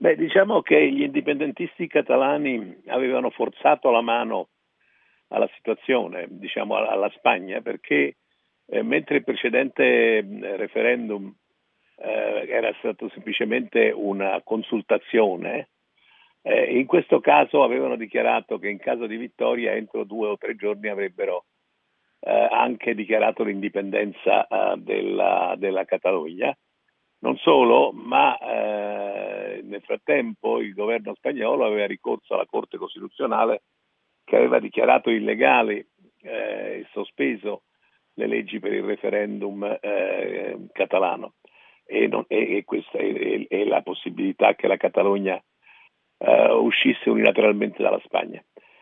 Beh, diciamo che gli indipendentisti catalani avevano forzato la mano alla situazione, diciamo alla Spagna, perché mentre il precedente referendum era stato semplicemente una consultazione, in questo caso avevano dichiarato che in caso di vittoria entro 2 o 3 giorni avrebbero anche dichiarato l'indipendenza della Catalogna. Non solo, ma nel frattempo il governo spagnolo aveva ricorso alla Corte Costituzionale che aveva dichiarato illegali e sospeso le leggi per il referendum catalano e questa è la possibilità che la Catalogna uscisse unilateralmente dalla Spagna.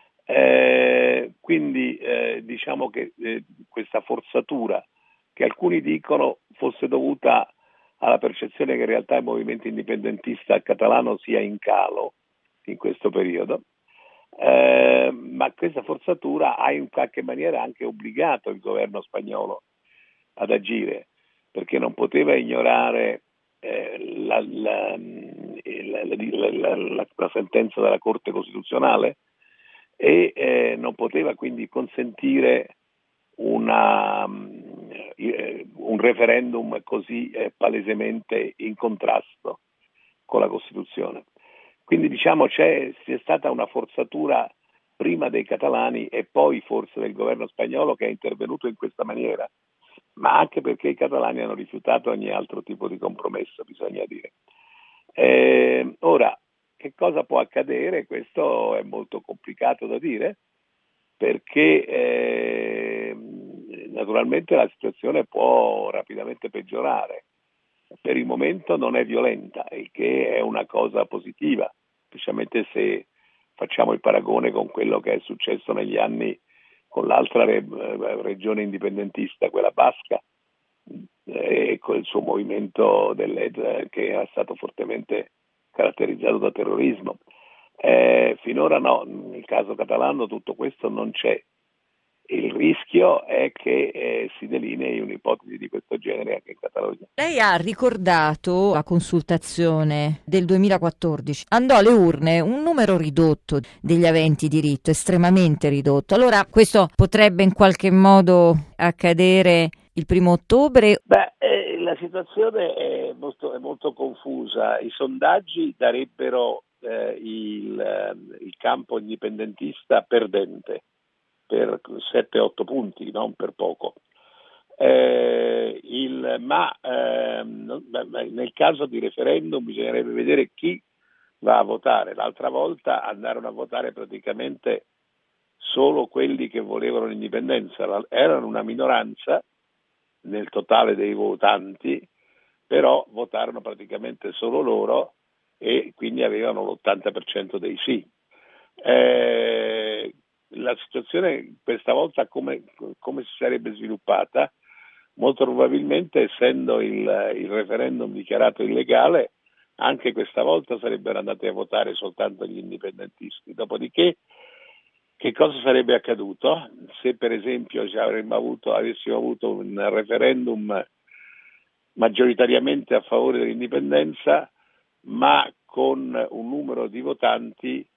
Quindi diciamo che questa forzatura, che alcuni dicono fosse dovuta alla percezione che in realtà il movimento indipendentista catalano sia in calo in questo periodo, ma questa forzatura ha in qualche maniera anche obbligato il governo spagnolo ad agire, perché non poteva ignorare la sentenza della Corte Costituzionale e non poteva quindi consentire un referendum così palesemente in contrasto con la Costituzione. Quindi diciamo c'è stata una forzatura prima dei catalani e poi forse del governo spagnolo che è intervenuto in questa maniera, ma anche perché i catalani hanno rifiutato ogni altro tipo di compromesso, bisogna dire. Ora, che cosa può accadere? Questo è molto complicato da dire, perché naturalmente la situazione può rapidamente peggiorare. Per il momento non è violenta, il che è una cosa positiva, specialmente se facciamo il paragone con quello che è successo negli anni con l'altra regione indipendentista, quella basca, e con il suo movimento che è stato fortemente caratterizzato da terrorismo. Finora no, nel caso catalano tutto questo non c'è. Il rischio è che si delinei un'ipotesi di questo genere anche in Catalogna. Lei ha ricordato la consultazione del 2014. Andò alle urne un numero ridotto degli aventi diritto, estremamente ridotto. Allora questo potrebbe in qualche modo accadere il 1° ottobre? Beh, la situazione è molto confusa. I sondaggi darebbero il campo indipendentista perdente per 7-8 punti, non per poco. Nel caso di referendum bisognerebbe vedere chi va a votare. L'altra volta andarono a votare praticamente solo quelli che volevano l'indipendenza, erano una minoranza nel totale dei votanti, però votarono praticamente solo loro e quindi avevano l'80% dei sì. La situazione questa volta come si sarebbe sviluppata? Molto probabilmente, essendo il referendum dichiarato illegale, anche questa volta sarebbero andati a votare soltanto gli indipendentisti. Dopodiché, che cosa sarebbe accaduto se per esempio avessimo avuto un referendum maggioritariamente a favore dell'indipendenza, ma con un numero di votanti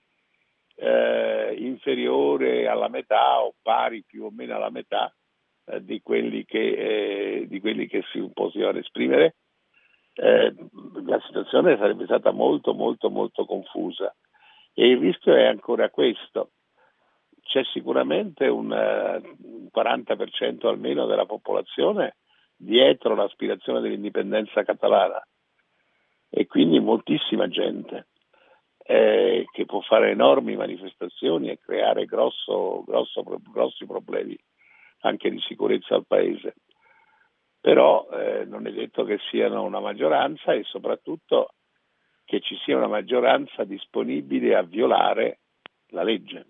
inferiore alla metà o pari più o meno alla metà di quelli che si potevano esprimere? La situazione sarebbe stata molto molto molto confusa e il rischio è ancora questo. C'è sicuramente un 40% almeno della popolazione dietro l'aspirazione dell'indipendenza catalana e quindi moltissima gente che può fare enormi manifestazioni e creare grossi problemi anche di sicurezza al paese. Però non è detto che siano una maggioranza e soprattutto che ci sia una maggioranza disponibile a violare la legge.